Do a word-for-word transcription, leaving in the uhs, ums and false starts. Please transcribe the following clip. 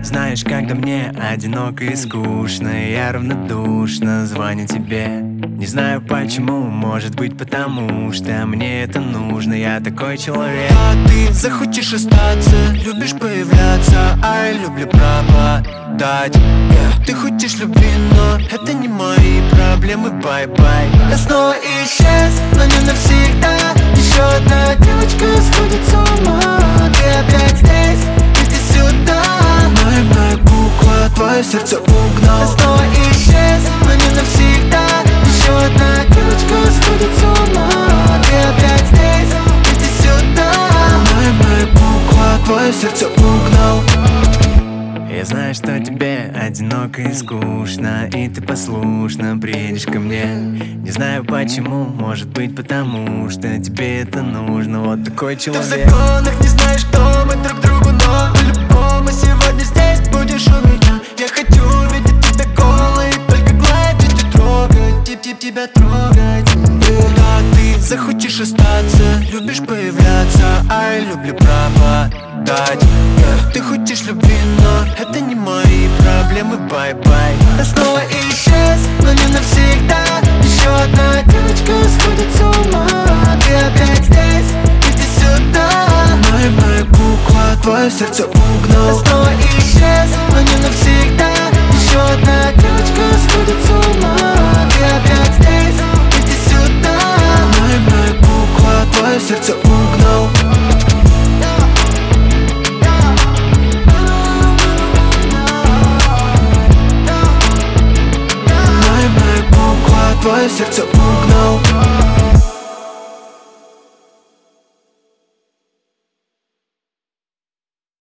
Знаешь, когда мне одиноко и скучно, я равнодушно звоню тебе. Не знаю почему, может быть потому, что мне это нужно, я такой человек. А ты захочешь остаться, любишь появляться, а я люблю пропадать. yeah. Ты хочешь любви, но это не мои проблемы, бай-бай. Я снова исчез, но не навсегда. Еще одна девочка сходит с ума. Ты опять здесь, иди сюда. Наивная кукла, твое сердце угнал. Я снова исчез, но не навсегда. Еще одна девочка сходит с ума. Ты опять здесь, иди сюда. Наивная кукла, твое сердце угнал. Я знаю, что тебе одиноко и скучно, и ты послушно приедешь ко мне. Не знаю почему, может быть потому, что тебе это нужно, вот такой человек. Ты в законах не знаешь, кто мы друг другу, но по-любому сегодня здесь будешь у меня. Я хочу видеть тебя голой, только гладить и трогать, тип-тип тебя трогать. Да, ты захочешь остаться, любишь появляться, а я люблю пропадать. yeah. Ты хочешь любви, но это не мои проблемы, бай-бай. Я снова исчез, но не навсегда. Еще одна девочка сходит с ума. Ты опять здесь, иди сюда. Наивная кукла, твое сердце угнал. Я снова исчез, но не навсегда. Еще одна девочка сходит с ума. Ты опять здесь, иди сюда. Наивная кукла, твое сердце угнал.